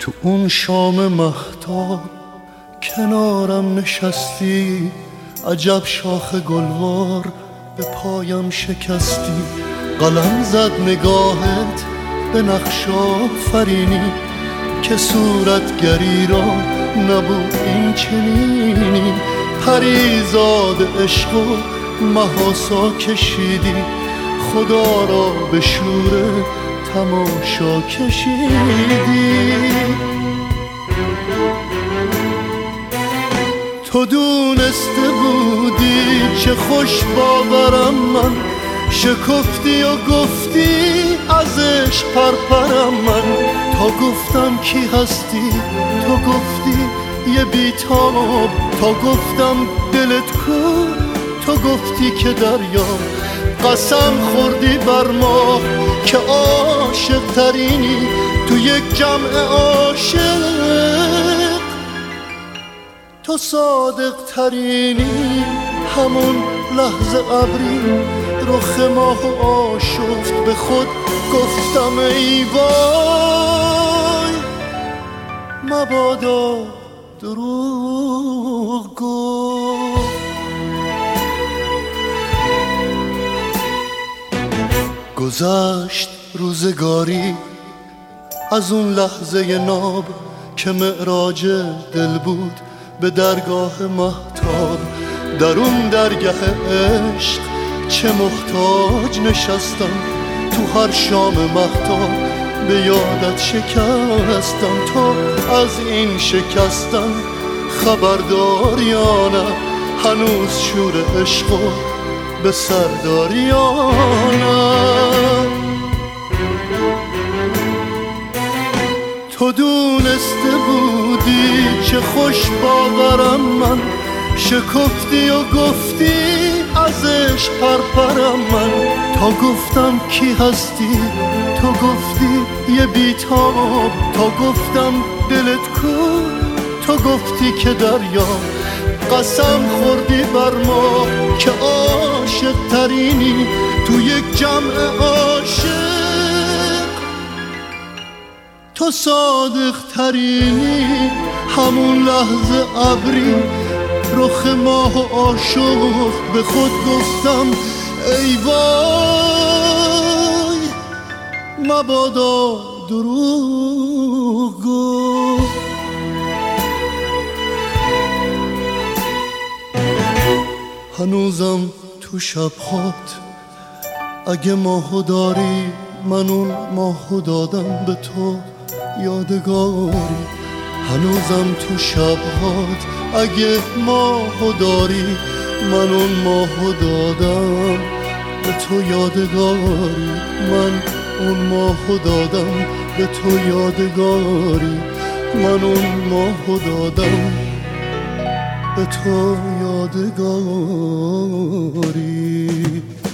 تو اون شام مهتاب کنارم نشستی، عجب شاخ گلوار به پایم شکستی. قلم زد نگاهت به نقش آفرینی که صورتگری را نبود این چنینی. پریزاد عشق و محاسا کشیدی، خدا را به شور تماشا کشیدی. تو دونسته بودی چه خوش باورم من، شکفتی و گفتی ازش پرپرم من. تا گفتم کی هستی تو گفتی یه بیتاب، تا گفتم دلت کو تو گفتی که دریا. قسم خوردی بر ما که عاشق ترینی تو یک جمع عاشق، تو صادق ترینی. همون لحظه ابری رخ ماه آشفت، به خود گفتم ای وای مبادا دروغ گفت. گذشت روزگاری از اون لحظه ناب که معراج دل بود به درگاه مهتاب. در اون درگاه عشق چه محتاج نشستم، تو هر شام مهتاب به یادت شکستم. تو از این شکستم خبردار یا نه، هنوز شور عشقو به سرداری یا نه. تو دونسته بودی چه خوش باورم من، شکفتی و گفتی ازش پرپرم من. تا گفتم کی هستی تو گفتی یه بیتاب، تا گفتم دلت کو تو گفتی که دریا. قسم خوردی بر ما که عاشق ترینی تو یک جمع عاشق، تو صادق ترینی. همون لحظه ابری رخ ماه و عاشق، به خود گفتم ای وای مبادا دروغ گفت. هنوزم تو شبهات اگه ماهو داری، من اون ماهو دادم به تو یادگاری. هنوزم تو شبهات اگه ماهو داری، من اون ماهو دادم به تو یادگاری. من اون ماهو دادم به تو یادگاری. من اون ماهو دادم به تو یادگاری.